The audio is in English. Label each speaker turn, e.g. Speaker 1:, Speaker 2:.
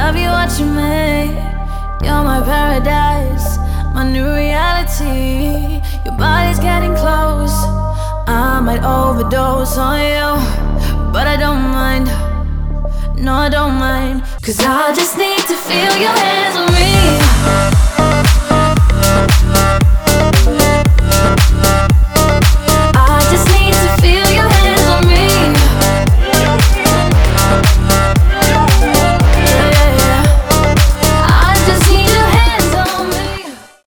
Speaker 1: love you what you made. You're my paradise, my new reality. Your body's getting close, I might overdose on you, but I don't mind. No, I don't mind, 'cause I just need to feel